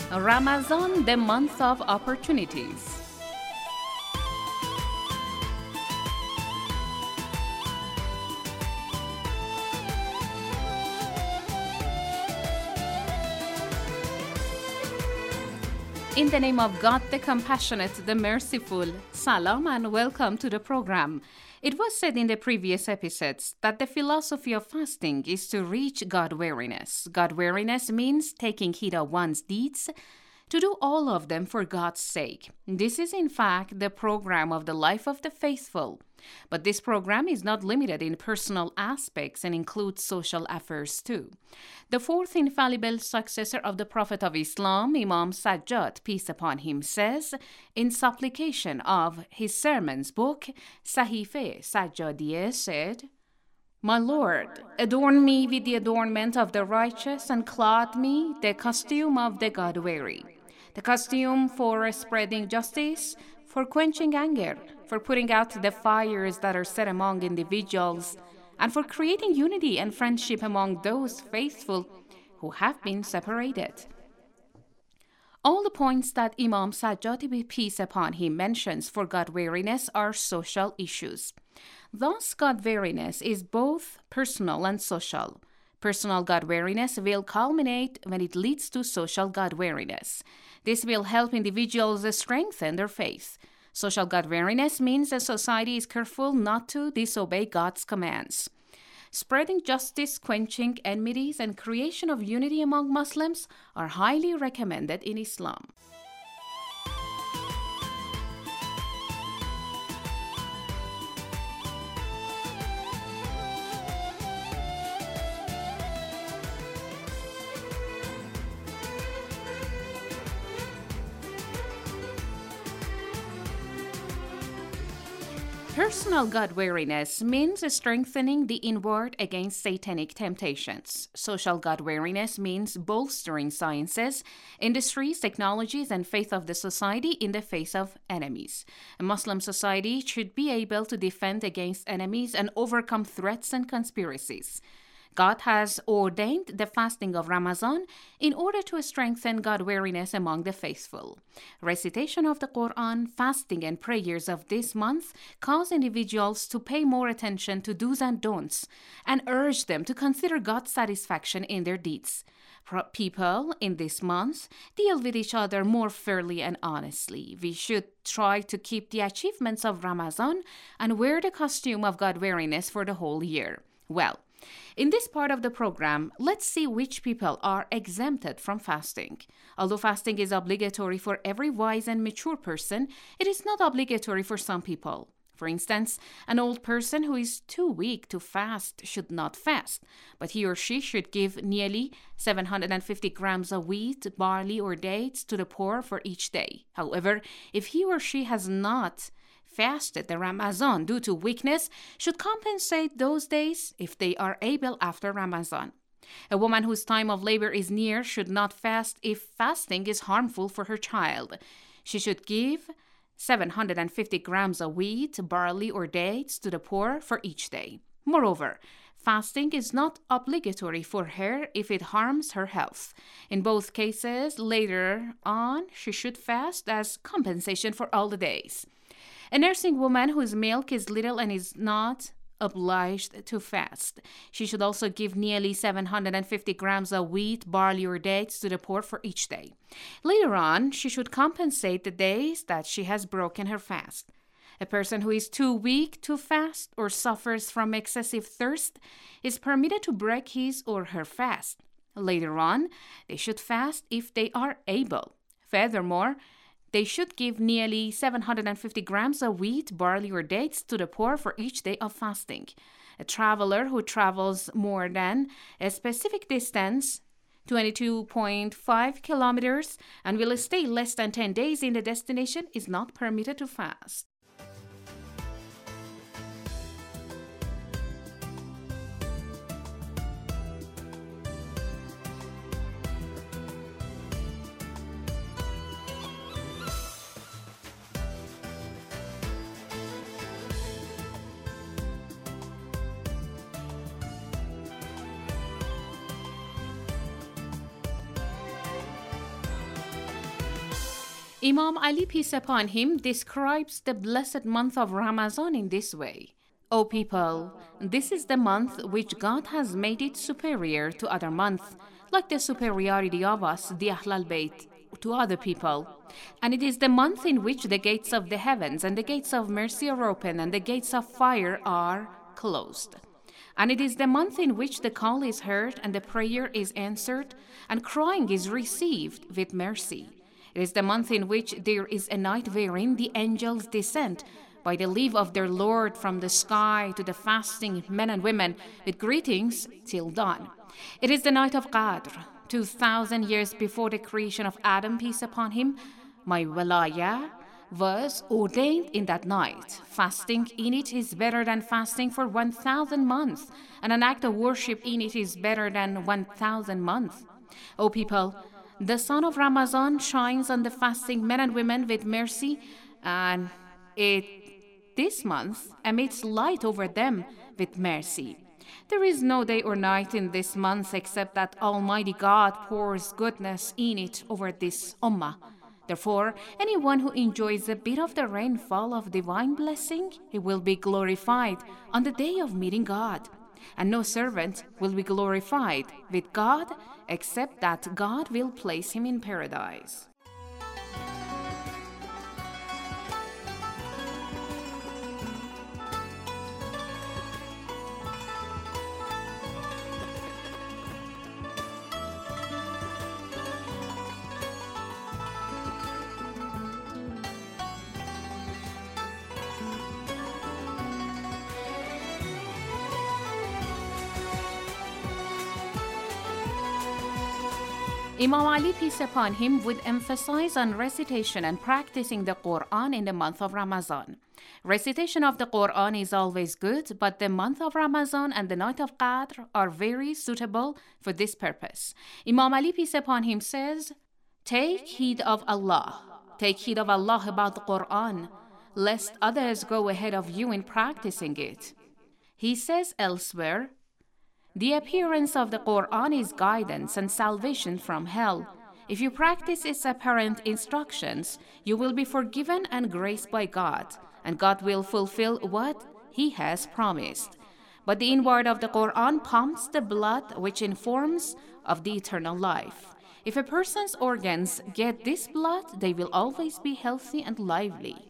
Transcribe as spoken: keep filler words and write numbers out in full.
Ramadan, the month of opportunities. In the name of God, the compassionate, the merciful, Salam and welcome to the program. It was said in the previous episodes that the philosophy of fasting is to reach God-wariness. God-wariness means taking heed of one's deeds, to do all of them for God's sake. This is in fact the program of the life of the faithful. But this program is not limited in personal aspects and includes social affairs too. The fourth infallible successor of the Prophet of Islam, Imam Sajjad, peace upon him, says in supplication of his sermon's book, Sahife Sajjadiyeh, said, "My Lord, adorn me with the adornment of the righteous and clothe me the costume of the God-weary, the costume for spreading justice, for quenching anger, for putting out the fires that are set among individuals, and for creating unity and friendship among those faithful who have been separated." All the points that Imam Sajjad, be peace upon him, mentions for God-wariness are social issues. Thus, God-wariness is both personal and social. Personal God-wariness will culminate when it leads to social God-wariness. This will help individuals strengthen their faith. Social God-wariness means a society is careful not to disobey God's commands. Spreading justice, quenching enmities, and creation of unity among Muslims are highly recommended in Islam. Personal God-wariness means strengthening the inward against satanic temptations. Social God-wariness means bolstering sciences, industries, technologies, and faith of the society in the face of enemies. A Muslim society should be able to defend against enemies and overcome threats and conspiracies. God has ordained the fasting of Ramadan in order to strengthen God-wariness among the faithful. Recitation of the Quran, fasting, and prayers of this month cause individuals to pay more attention to do's and don'ts and urge them to consider God's satisfaction in their deeds. People in this month deal with each other more fairly and honestly. We should try to keep the achievements of Ramadan and wear the costume of God-wariness for the whole year. Well, in this part of the program, let's see which people are exempted from fasting. Although fasting is obligatory for every wise and mature person, it is not obligatory for some people. For instance, an old person who is too weak to fast should not fast, but he or she should give nearly seven hundred fifty grams of wheat, barley, or dates to the poor for each day. However, if he or she has not fasted the Ramadan due to weakness, should compensate those days if they are able after Ramadan. A woman whose time of labor is near should not fast if fasting is harmful for her child. She should give seven hundred fifty grams of wheat, barley, or dates to the poor for each day. Moreover, fasting is not obligatory for her if it harms her health. In both cases, later on, she should fast as compensation for all the days. A nursing woman whose milk is little and is not obliged to fast. She should also give nearly seven hundred fifty grams of wheat, barley, or dates to the poor for each day. Later on, she should compensate the days that she has broken her fast. A person who is too weak to fast or suffers from excessive thirst is permitted to break his or her fast. Later on, they should fast if they are able. Furthermore, they should give nearly seven hundred fifty grams of wheat, barley, or dates to the poor for each day of fasting. A traveler who travels more than a specific distance, twenty-two point five kilometers, and will stay less than ten days in the destination is not permitted to fast. Imam Ali, peace upon him, describes the blessed month of Ramadan in this way. O people, this is the month which God has made it superior to other months, like the superiority of us, the Ahl al-Bayt, to other people. And it is the month in which the gates of the heavens and the gates of mercy are open and the gates of fire are closed. And it is the month in which the call is heard and the prayer is answered and crying is received with mercy. It is the month in which there is a night wherein the angels descend by the leave of their Lord from the sky to the fasting men and women with greetings till dawn. It is the night of Qadr, two thousand years before the creation of Adam, peace upon him. My walaya was ordained in that night. Fasting in it is better than fasting for one thousand months, and an act of worship in it is better than one thousand months. O people, the sun of Ramadan shines on the fasting men and women with mercy, and it this month emits light over them with mercy. There is no day or night in this month except that Almighty God pours goodness in it over this ummah. Therefore, anyone who enjoys a bit of the rainfall of divine blessing, he will be glorified on the day of meeting God. And no servant will be glorified with God except that God will place him in paradise. Imam Ali, peace upon him, would emphasize on recitation and practicing the Quran in the month of Ramadan. Recitation of the Quran is always good, but the month of Ramadan and the night of Qadr are very suitable for this purpose. Imam Ali, peace upon him, says, "Take heed of Allah. Take heed of Allah about the Quran, lest others go ahead of you in practicing it." He says elsewhere, "The appearance of the Quran is guidance and salvation from hell. If you practice its apparent instructions, you will be forgiven and graced by God, and God will fulfill what He has promised. But the inward of the Quran pumps the blood which informs of the eternal life. If a person's organs get this blood, they will always be healthy and lively."